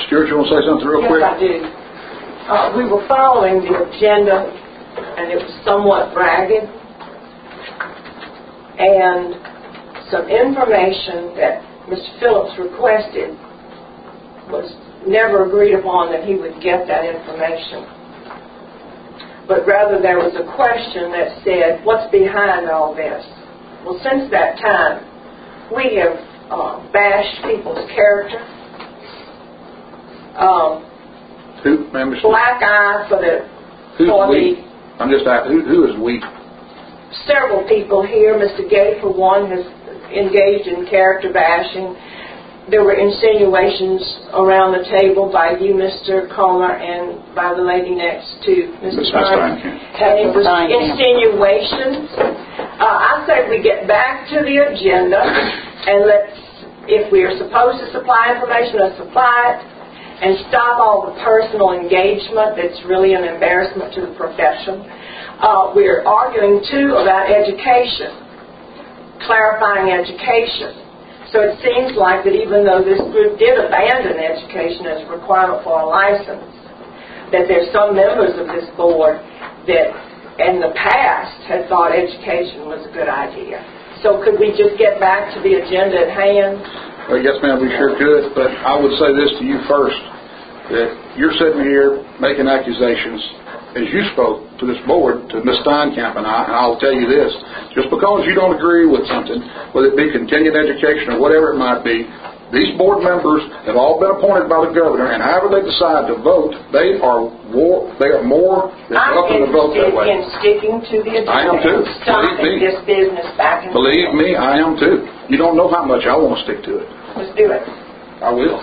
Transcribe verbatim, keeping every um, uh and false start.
Stewart, you want to say something real yes, quick? Yes, I do. Uh, we were following the agenda, and it was somewhat ragged. And some information that Mister Phillips requested was never agreed upon that he would get that information. But rather there was a question that said, what's behind all this? Well, since that time, we have uh, bashed people's character. Um, who, ma'am, black eye for the... Who's for we? the, I'm just asking, who, who is we? Several people here. Mister Gay, for one, has engaged in character bashing. There were insinuations around the table by you, Mister Comer, and by the lady next to Mister Steinkamp. And it was insinuations. Uh, I say we get back to the agenda, and let's, if we are supposed to supply information, let's supply it, and stop all the personal engagement that's really an embarrassment to the profession. Uh, we're arguing, too, about education, clarifying education. So it seems like that even though this group did abandon education as a requirement for a license, that there's some members of this board that in the past had thought education was a good idea. So could we just get back to the agenda at hand? Well, yes, ma'am, we sure could, but I would say this to you first, that you're sitting here making accusations as you spoke to this board, to Miz Steinkamp and I, and I'll tell you this, just because you don't agree with something, whether it be continued education or whatever it might be, these board members have all been appointed by the governor, and however they decide to vote, they are war, they are more than welcome to vote that way. I'm interested in sticking to the agenda. I am too. Stopping this business back and forth. Believe me, I am too. You don't know how much I want to stick to it. Let's do it. I will.